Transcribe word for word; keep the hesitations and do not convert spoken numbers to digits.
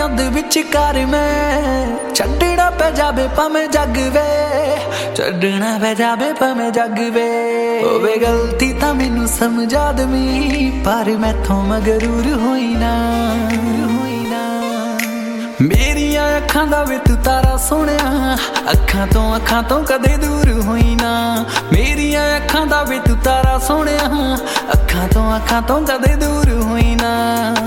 दुनिया दे विचकार मैं छड्डना पै जावे भावें जग वे छड्डना पै जावे भावें जग वे होवे गलती तां मैनू समझा दवीं पर मैथों मगरूर होई ना मेरिया अखां दा वे तू तारा सोहणिया अखां तो अखां तो कदे दूर होई ना मेरिया अखां दा वे तू तारा सोहणिया अखां तो अखां तो कदे दूर होई ना।